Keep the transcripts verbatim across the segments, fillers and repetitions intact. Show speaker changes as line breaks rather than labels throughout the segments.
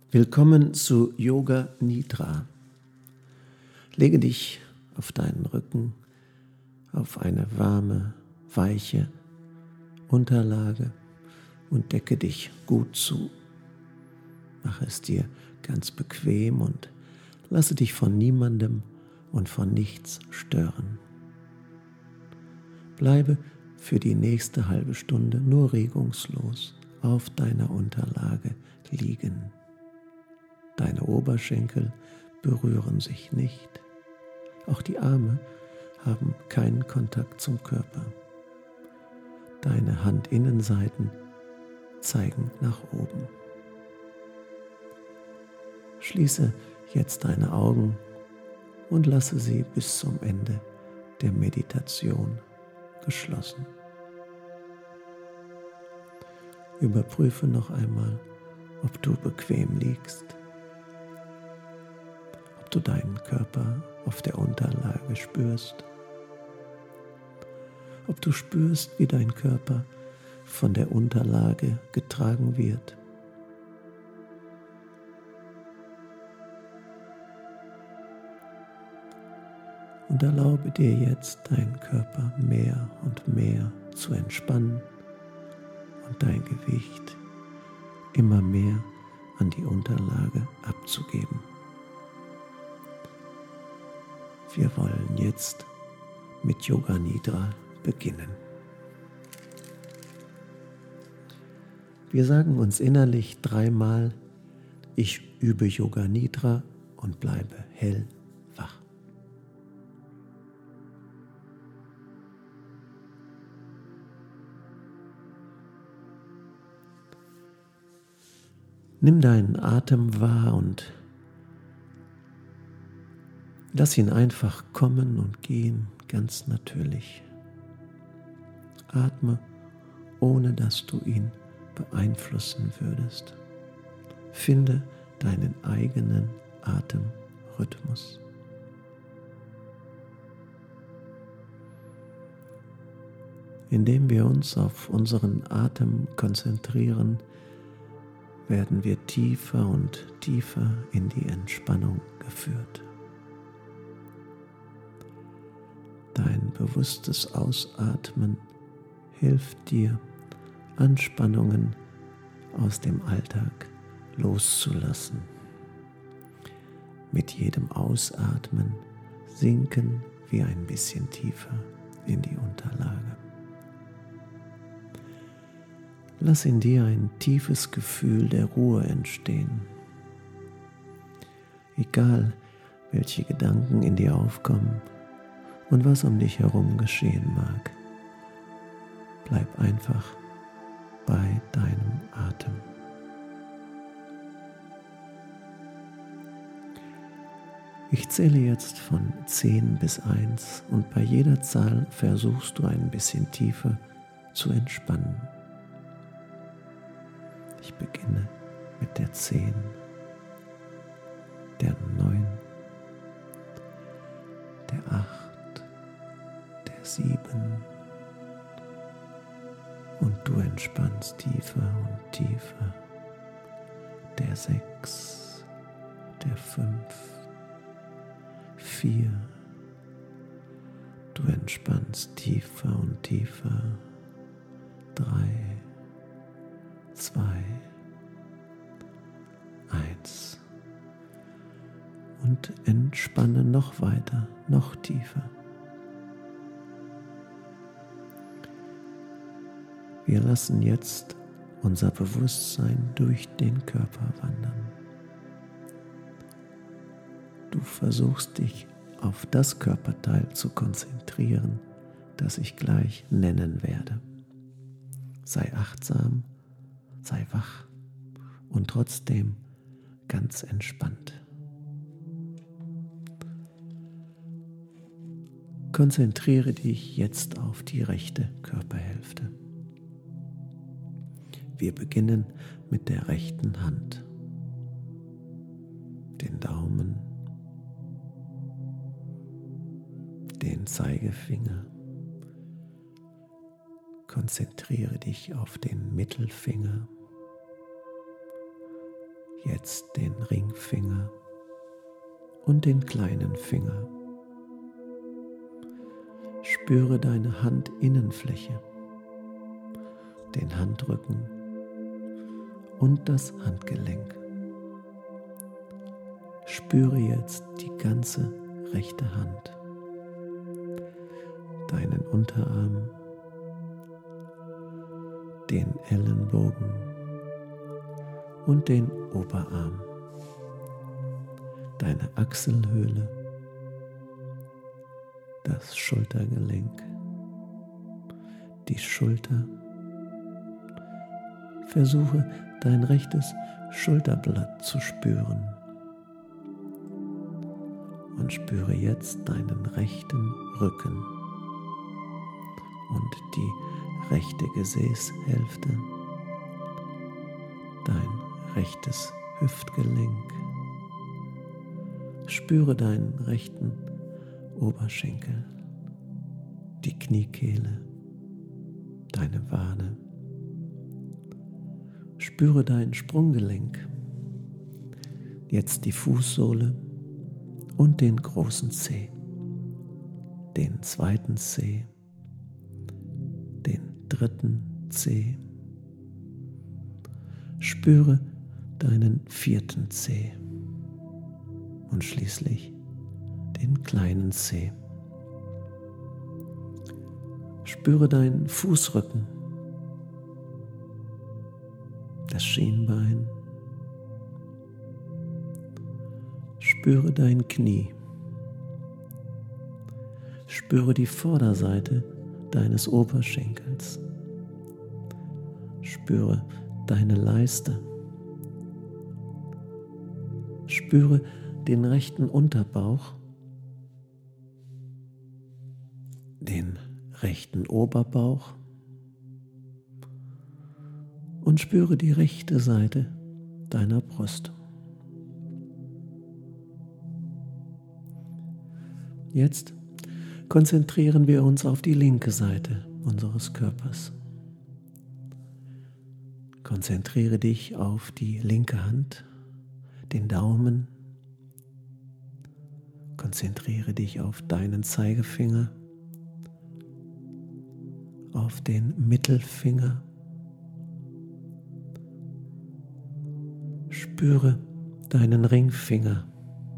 Willkommen zu Yoga Nidra. Lege dich auf deinen Rücken, auf eine warme, weiche Unterlage und decke dich gut zu. Mache es dir ganz bequem und lasse dich von niemandem und von nichts stören. Bleibe für die nächste halbe Stunde nur regungslos auf deiner Unterlage liegen. Deine Oberschenkel berühren sich nicht. Auch die Arme haben keinen Kontakt zum Körper. Deine Handinnenseiten zeigen nach oben. Schließe jetzt deine Augen und lasse sie bis zum Ende der Meditation geschlossen. Überprüfe noch einmal, ob du bequem liegst, ob du deinen Körper auf der Unterlage spürst, ob du spürst, wie dein Körper von der Unterlage getragen wird. Und erlaube dir jetzt, deinen Körper mehr und mehr zu entspannen und dein Gewicht immer mehr an die Unterlage abzugeben. Wir wollen jetzt mit Yoga Nidra beginnen. Wir sagen uns innerlich dreimal: Ich übe Yoga Nidra und bleibe hellwach. Nimm deinen Atem wahr und lass ihn einfach kommen und gehen, ganz natürlich. Atme, ohne dass du ihn beeinflussen würdest. Finde deinen eigenen Atemrhythmus. Indem wir uns auf unseren Atem konzentrieren, werden wir tiefer und tiefer in die Entspannung geführt. Dein bewusstes Ausatmen hilft dir, Anspannungen aus dem Alltag loszulassen. Mit jedem Ausatmen sinken wir ein bisschen tiefer in die Unterlage. Lass in dir ein tiefes Gefühl der Ruhe entstehen. Egal, welche Gedanken in dir aufkommen und was um dich herum geschehen mag, bleib einfach bei deinem Atem. Ich zähle jetzt von zehn bis eins und bei jeder Zahl versuchst du ein bisschen tiefer zu entspannen. Ich beginne mit der zehn, der neun, der acht, der sieben und du entspannst tiefer und tiefer, der sechs, der fünf, vier, du entspannst tiefer und tiefer, drei, zwei, eins und entspanne noch weiter, noch tiefer. Wir lassen jetzt unser Bewusstsein durch den Körper wandern. Du versuchst dich auf das Körperteil zu konzentrieren, das ich gleich nennen werde. Sei achtsam, sei wach und trotzdem ganz entspannt. Konzentriere dich jetzt auf die rechte Körperhälfte. Wir beginnen mit der rechten Hand, den Daumen, den Zeigefinger. Konzentriere dich auf den Mittelfinger, jetzt den Ringfinger und den kleinen Finger. Spüre deine Handinnenfläche, den Handrücken und das Handgelenk. Spüre jetzt die ganze rechte Hand, deinen Unterarm, den Ellenbogen und den Oberarm, deine Achselhöhle, das Schultergelenk, die Schulter. Versuche dein rechtes Schulterblatt zu spüren und spüre jetzt deinen rechten Rücken und die rechte Gesäßhälfte, dein rechtes Hüftgelenk. Spüre deinen rechten Oberschenkel, die Kniekehle, deine Wade. Spüre dein Sprunggelenk, jetzt die Fußsohle und den großen Zeh, den zweiten Zeh, den dritten Zeh. Spüre deinen vierten Zeh und schließlich den kleinen Zeh. Spüre deinen Fußrücken, das Schienbein. Spüre dein Knie. Spüre die Vorderseite deines Oberschenkels. Spüre deine Leiste. Spüre den rechten Unterbauch, den rechten Oberbauch und spüre die rechte Seite deiner Brust. Jetzt konzentrieren wir uns auf die linke Seite unseres Körpers. Konzentriere dich auf die linke Hand, den Daumen. Konzentriere dich auf deinen Zeigefinger, auf den Mittelfinger. Spüre deinen Ringfinger.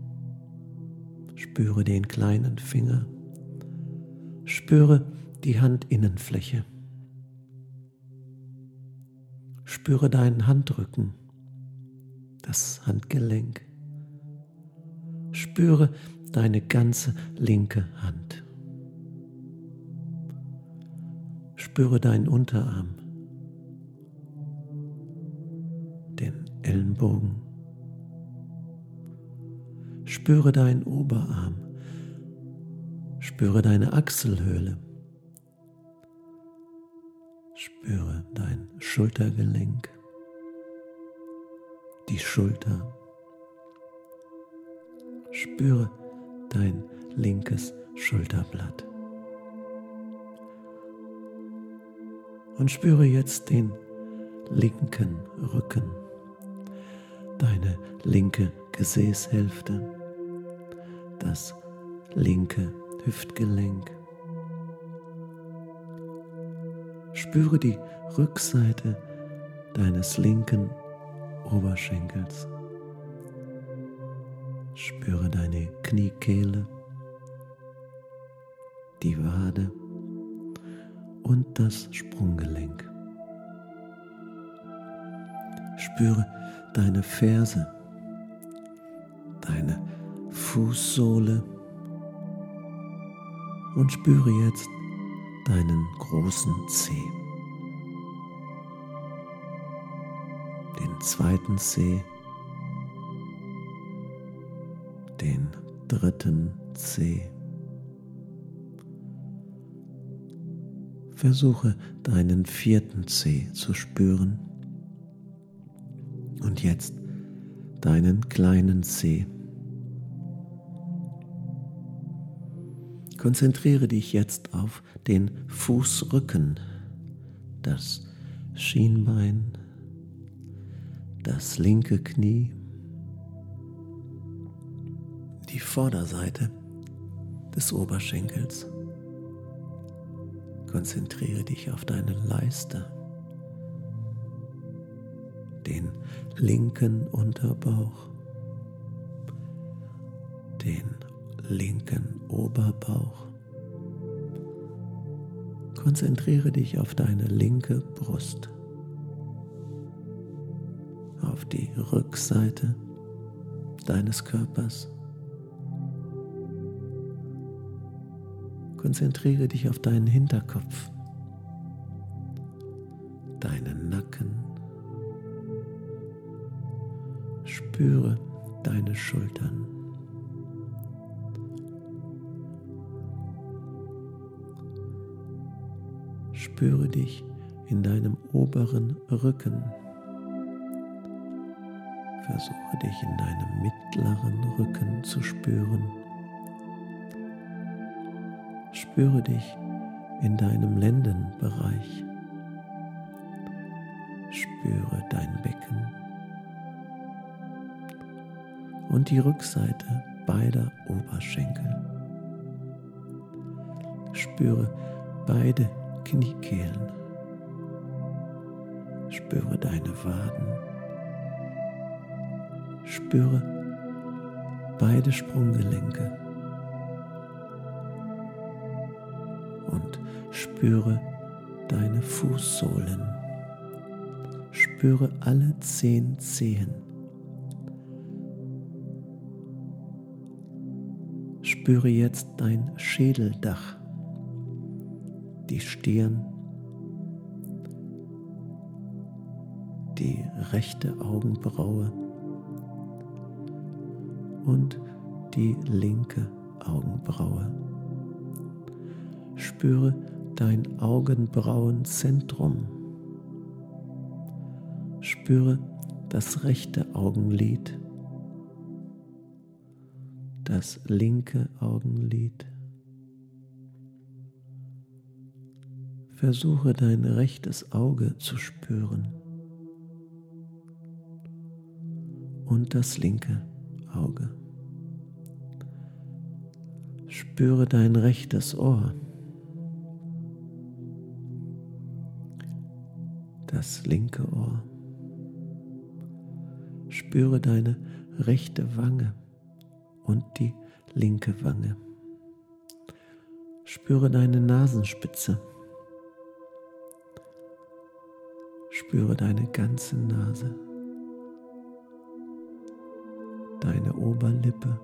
Spüre den kleinen Finger. Spüre die Handinnenfläche. Spüre deinen Handrücken, das Handgelenk. Spüre deine ganze linke Hand. Spüre deinen Unterarm, den Ellenbogen. Spüre deinen Oberarm. Spüre deine Achselhöhle. Spüre dein Schultergelenk, die Schulter. Spüre dein linkes Schulterblatt. Und spüre jetzt den linken Rücken, deine linke Gesäßhälfte, das linke Hüftgelenk. Spüre die Rückseite deines linken Oberschenkels. Spüre deine Kniekehle, die Wade und das Sprunggelenk. Spüre deine Ferse, deine Fußsohle und spüre jetzt deinen großen Zeh, den zweiten Zeh, den dritten Zeh. Versuche deinen vierten Zeh zu spüren und jetzt deinen kleinen Zeh. Konzentriere dich jetzt auf den Fußrücken, das Schienbein, das linke Knie, die Vorderseite des Oberschenkels. Konzentriere dich auf deine Leiste, den linken Unterbauch, den linken Oberbauch. Konzentriere dich auf deine linke Brust, auf die Rückseite deines Körpers. Konzentriere dich auf deinen Hinterkopf, deinen Nacken. Spüre deine Schultern. Spüre dich in deinem oberen Rücken. Versuche dich in deinem mittleren Rücken zu spüren. Spüre dich in deinem Lendenbereich. Spüre dein Becken und die Rückseite beider Oberschenkel. Spüre beide Kniekehlen. Spüre deine Waden. Spüre beide Sprunggelenke. Und spüre deine Fußsohlen. Spüre alle zehn Zehen. Spüre jetzt dein Schädeldach, die Stirn, die rechte Augenbraue und die linke Augenbraue. Spüre dein Augenbrauenzentrum. Spüre das rechte Augenlid, das linke Augenlid. Versuche dein rechtes Auge zu spüren und das linke Auge. Spüre dein rechtes Ohr, das linke Ohr. Spüre deine rechte Wange und die linke Wange. Spüre deine Nasenspitze. Spüre deine ganze Nase, deine Oberlippe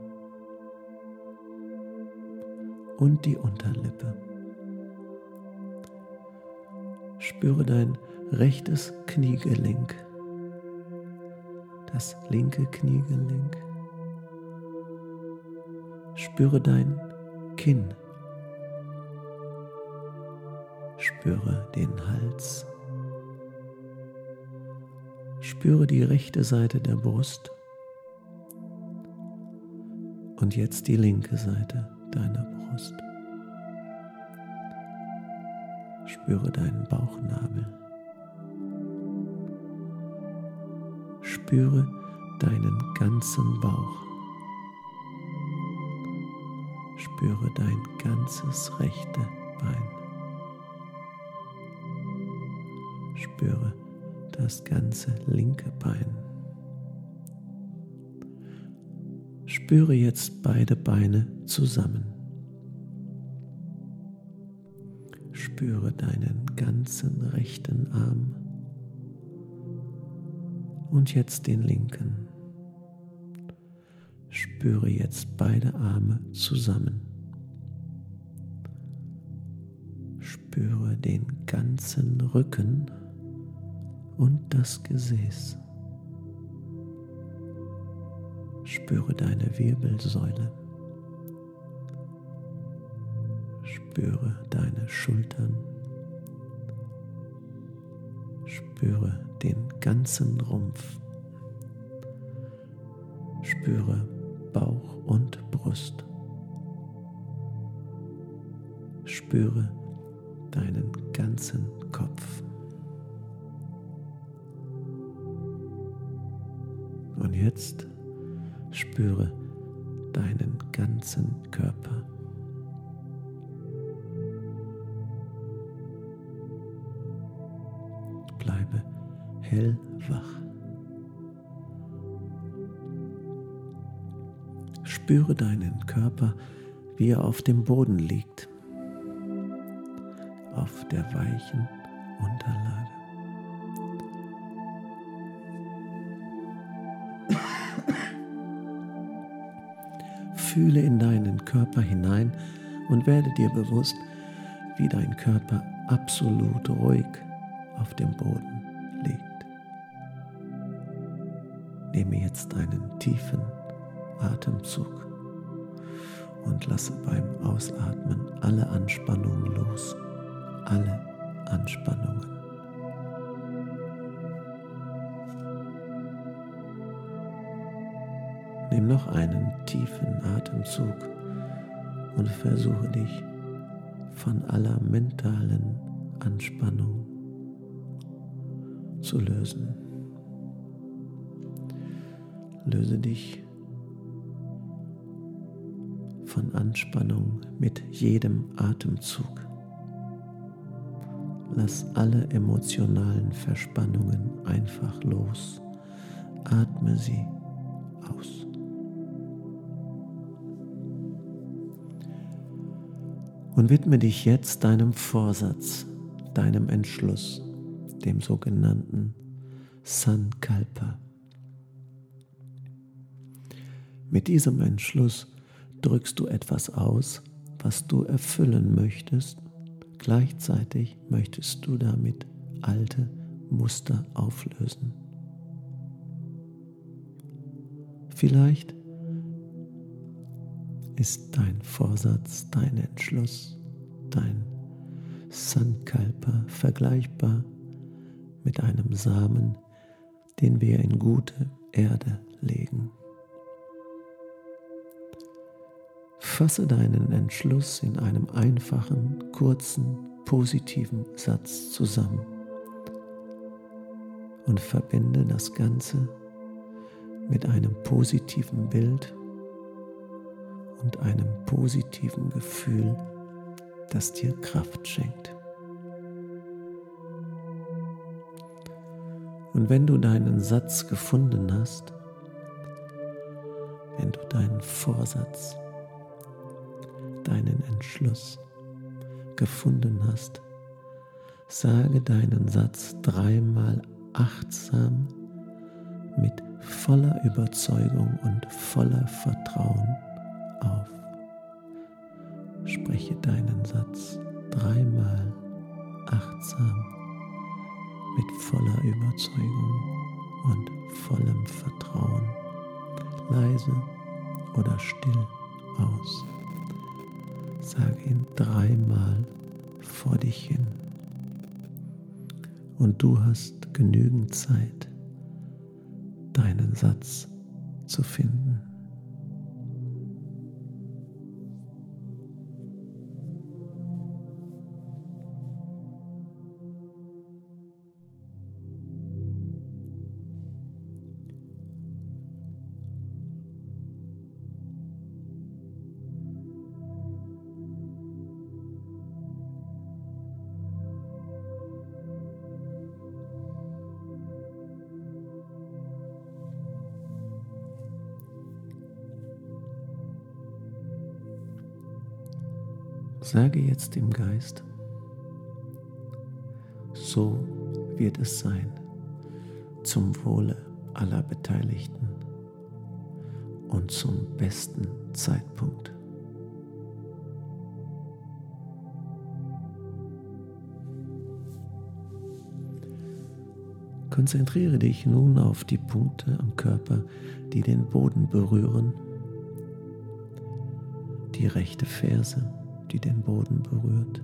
und die Unterlippe. Spüre dein rechtes Kniegelenk, das linke Kniegelenk. Spüre dein Kinn. Spüre den Hals. Spüre die rechte Seite der Brust und jetzt die linke Seite deiner Brust. Spüre deinen Bauchnabel. Spüre deinen ganzen Bauch. Spüre dein ganzes rechte Bein. Spüre das ganze linke Bein. Spüre jetzt beide Beine zusammen. Spüre deinen ganzen rechten Arm und jetzt den linken. Spüre jetzt beide Arme zusammen. Spüre den ganzen Rücken und das Gesäß. Spüre deine Wirbelsäule. Spüre deine Schultern. Spüre den ganzen Rumpf. Spüre Bauch und Brust. Spüre deinen ganzen Kopf. Und jetzt spüre deinen ganzen Körper. Bleibe hellwach. Spüre deinen Körper, wie er auf dem Boden liegt, auf der weichen Unterlage. Fühle in deinen Körper hinein und werde dir bewusst, wie dein Körper absolut ruhig auf dem Boden liegt. Nehme jetzt einen tiefen Atemzug und lasse beim Ausatmen alle Anspannungen los, alle Anspannungen. Nimm noch einen tiefen Atemzug und versuche dich von aller mentalen Anspannung zu lösen. Löse dich von Anspannung mit jedem Atemzug. Lass alle emotionalen Verspannungen einfach los. Atme sie aus. Und widme dich jetzt deinem Vorsatz, deinem Entschluss, dem sogenannten Sankalpa. Mit diesem Entschluss drückst du etwas aus, was du erfüllen möchtest. Gleichzeitig möchtest du damit alte Muster auflösen. Vielleicht ist dein Vorsatz, dein Entschluss, dein Sankalpa vergleichbar mit einem Samen, den wir in gute Erde legen. Fasse deinen Entschluss in einem einfachen, kurzen, positiven Satz zusammen und verbinde das Ganze mit einem positiven Bild und einem positiven Gefühl, das dir Kraft schenkt. Und wenn du deinen Satz gefunden hast, wenn du deinen Vorsatz, deinen Entschluss gefunden hast, sage deinen Satz dreimal achtsam mit voller Überzeugung und voller Vertrauen auf. Spreche deinen Satz dreimal achtsam mit voller Überzeugung und vollem Vertrauen, leise oder still aus. Sage ihn dreimal vor dich hin. Und du hast genügend Zeit, deinen Satz zu finden. Sage jetzt im Geist, so wird es sein, zum Wohle aller Beteiligten und zum besten Zeitpunkt. Konzentriere dich nun auf die Punkte am Körper, die den Boden berühren, die rechte Ferse, die den Boden berührt,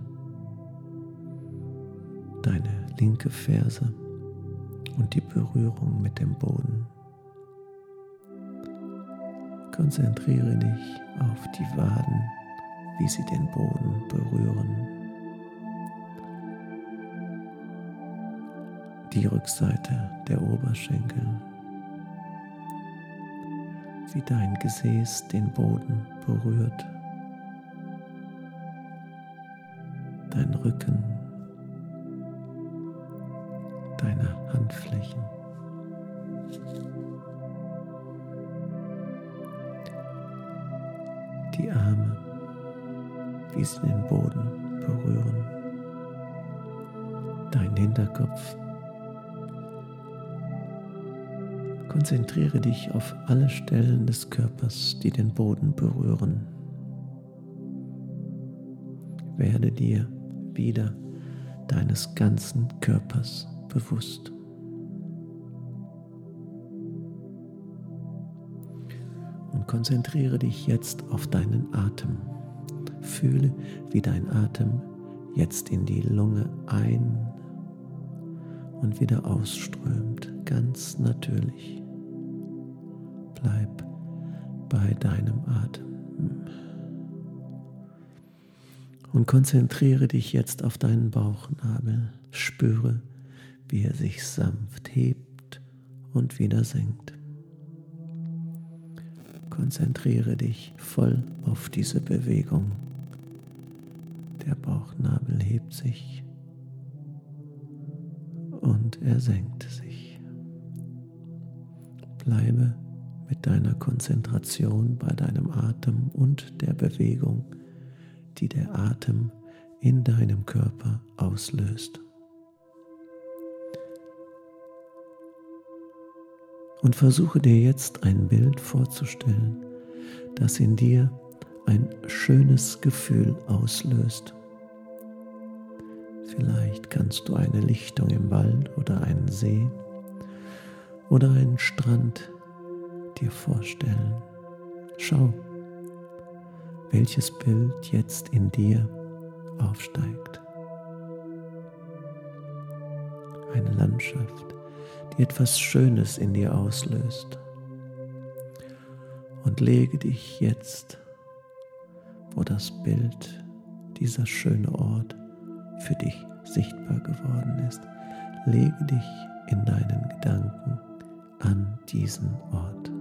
deine linke Ferse und die Berührung mit dem Boden. Konzentriere dich auf die Waden, wie sie den Boden berühren, die Rückseite der Oberschenkel, wie dein Gesäß den Boden berührt, dein Rücken, deine Handflächen. Die Arme, wie sie den Boden berühren, dein Hinterkopf. Konzentriere dich auf alle Stellen des Körpers, die den Boden berühren. Werde dir wieder deines ganzen Körpers bewusst. Und konzentriere dich jetzt auf deinen Atem. Fühle, wie dein Atem jetzt in die Lunge ein- und wieder ausströmt, ganz natürlich. Bleib bei deinem Atem. Und konzentriere dich jetzt auf deinen Bauchnabel. Spüre, wie er sich sanft hebt und wieder senkt. Konzentriere dich voll auf diese Bewegung. Der Bauchnabel hebt sich und er senkt sich. Bleibe mit deiner Konzentration bei deinem Atem und der Bewegung, die der Atem in deinem Körper auslöst. Und versuche dir jetzt ein Bild vorzustellen, das in dir ein schönes Gefühl auslöst. Vielleicht kannst du eine Lichtung im Wald oder einen See oder einen Strand dir vorstellen. Schau, welches Bild jetzt in dir aufsteigt. Eine Landschaft, die etwas Schönes in dir auslöst. Und lege dich jetzt, wo das Bild, dieser schöne Ort für dich sichtbar geworden ist, lege dich in deinen Gedanken an diesen Ort.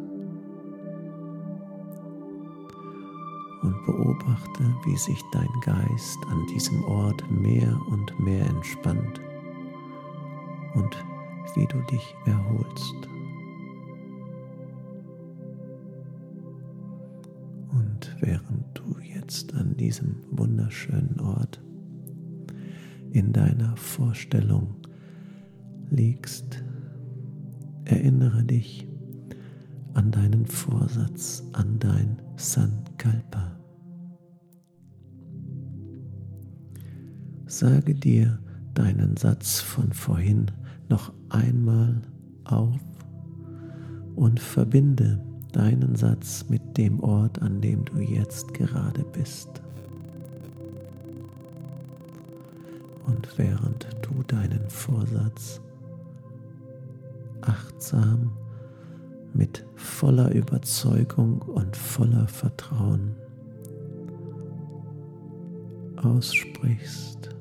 Und beobachte, wie sich dein Geist an diesem Ort mehr und mehr entspannt und wie du dich erholst. Und während du jetzt an diesem wunderschönen Ort in deiner Vorstellung liegst, erinnere dich an deinen Vorsatz, an dein Sankalpa. Sage dir deinen Satz von vorhin noch einmal auf und verbinde deinen Satz mit dem Ort, an dem du jetzt gerade bist. Und während du deinen Vorsatz achtsam mit voller Überzeugung und voller Vertrauen aussprichst,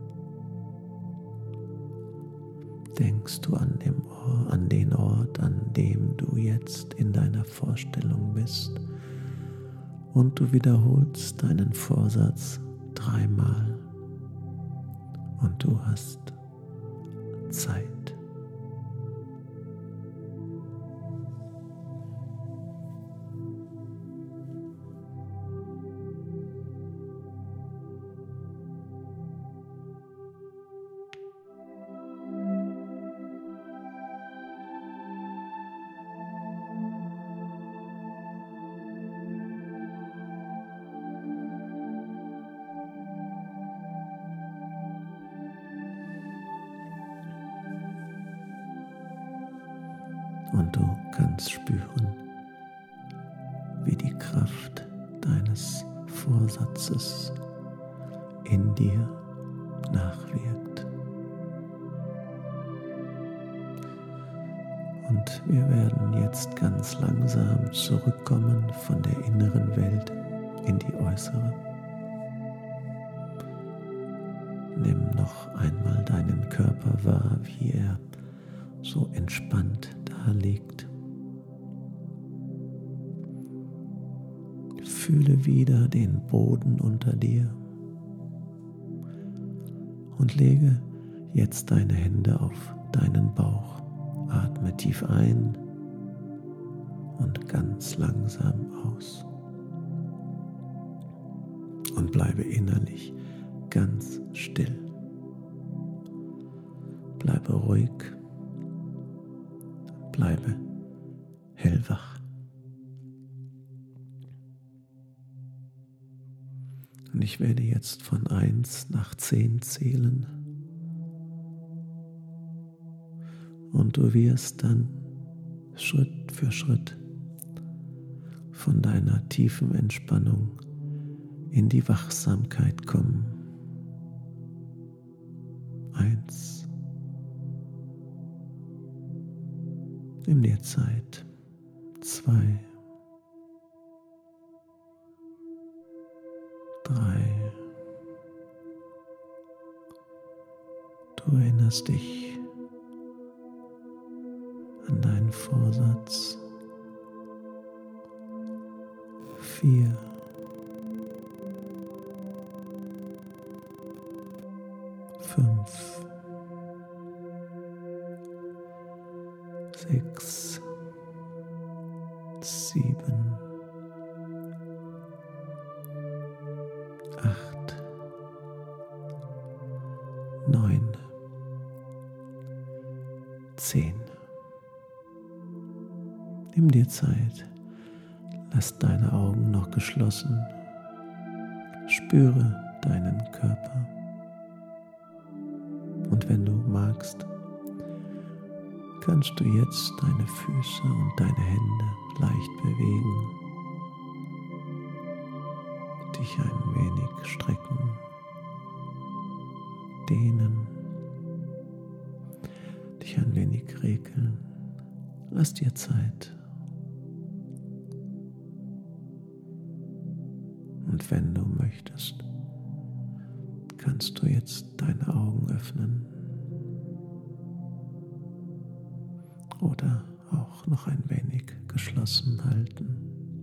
denkst du an, dem Ort, an den Ort, an dem du jetzt in deiner Vorstellung bist, und du wiederholst deinen Vorsatz dreimal und du hast Zeit. Und du kannst spüren, wie die Kraft deines Vorsatzes in dir nachwirkt. Und wir werden jetzt ganz langsam zurückkommen von der inneren Welt in die äußere. Nimm noch einmal deinen Körper wahr, wie er so entspannt da liegt. Fühle wieder den Boden unter dir und lege jetzt deine Hände auf deinen Bauch. Atme tief ein und ganz langsam aus. Und bleibe innerlich ganz still. Bleibe ruhig. Bleibe hellwach. Und ich werde jetzt von eins nach zehn zählen. Und du wirst dann Schritt für Schritt von deiner tiefen Entspannung in die Wachsamkeit kommen. Eins. Nimm dir Zeit. Zwei. Drei. Du erinnerst dich an deinen Vorsatz. Vier. Fünf. Sechs. Sieben. Acht. Neun. Zehn. Nimm dir Zeit. Lass deine Augen noch geschlossen. Spüre deinen Körper. Und wenn du magst, kannst du jetzt deine Füße und deine Hände leicht bewegen, dich ein wenig strecken, dehnen, dich ein wenig regeln. Lass dir Zeit. Und wenn du möchtest, kannst du jetzt deine Augen öffnen oder auch noch ein wenig geschlossen halten.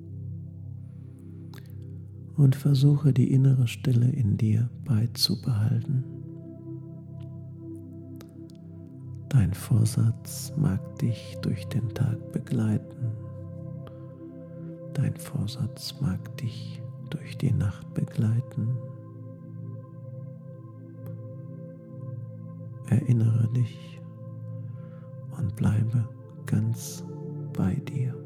Und versuche die innere Stille in dir beizubehalten. Dein Vorsatz mag dich durch den Tag begleiten. Dein Vorsatz mag dich durch die Nacht begleiten. Erinnere dich und bleibe ganz bei dir.